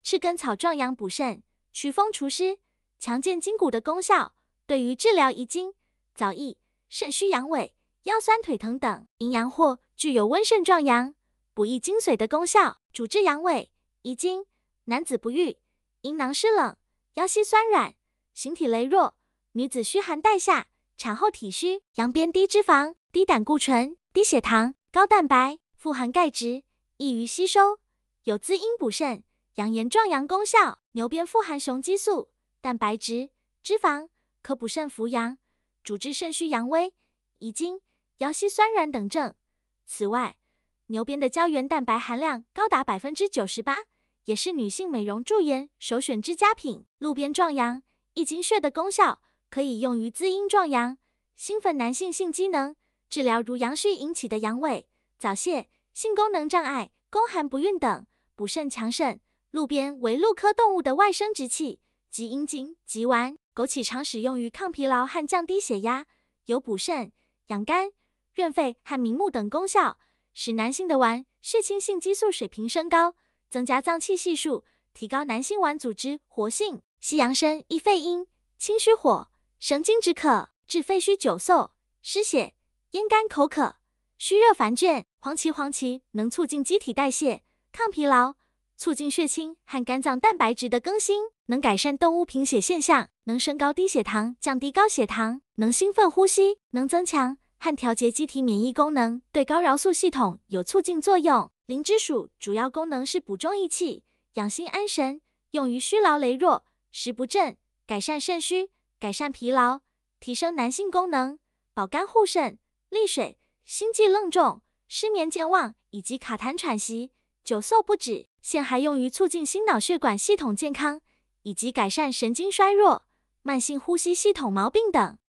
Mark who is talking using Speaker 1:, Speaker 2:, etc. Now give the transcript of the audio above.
Speaker 1: 赤根草壮阳补肾、祛风除湿、强健筋骨的功效，对于治疗遗精、早溢、肾虚阳痿、腰酸腿疼等阴阳或具有温肾壮阳、补益精髓的功效，主治阳痿、遗精、男子不育、阴囊湿冷、腰膝酸软、形体羸弱、女子虚寒带下、产后体虚、阳边低脂肪、低胆固醇、低血糖、高蛋白，富含钙质，易于吸收，有滋阴补肾、养颜壮阳功效。牛鞭富含雄激素、蛋白质、脂肪，可补肾扶阳，主治肾虚阳痿、遗精、腰膝酸软等症。此外，牛鞭的胶原蛋白含量高达98%，也是女性美容驻颜首选之佳品。鹿鞭壮阳、益精血的功效，可以用于滋阴壮阳，兴奋男性性机能，治疗如阳虚引起的阳痿、早泄、性功能障碍、宫寒不孕等，补肾强肾。鹿鞭为鹿科动物的外生殖器，集阴茎、极丸、枸杞常使用于抗疲劳和降低血压，有补肾、养肝、润肺和明目等功效，使男性的丸、血清性激素水平升高，增加脏器系数，提高男性丸组织活性。西洋参益肺阴、清虚火、生津止渴，治肺虚久嗽、湿血、咽干口渴、虚热烦倦。黄芪能促进机体代谢、抗疲劳，促进血清和肝脏蛋白质的更新，能改善动物贫血现象，能升高低血糖、降低高血糖，能兴奋呼吸，能增强和调节机体免疫功能，对高睾素系统有促进作用。灵芝属主要功能是补中益气、养心安神，用于虚劳羸弱、食不振，改善肾虚，改善疲劳，提升男性功能，保肝护肾、利水、心悸愣重、失眠健忘以及卡痰喘息、久嗽不止。现还用于促进心脑血管系统健康，以及改善神经衰弱、慢性呼吸系统毛病等。